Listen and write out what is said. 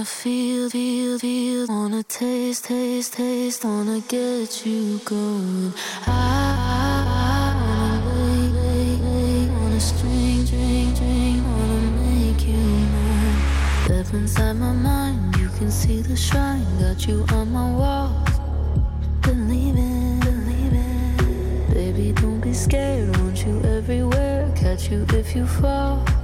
wanna feel, wanna taste, wanna get you going. I wanna lay, wanna string, wanna make you mine. Step inside my mind, you can see the shrine. Got you on my walls, believe it. Baby, don't be scared, want you everywhere. Catch you if you fall.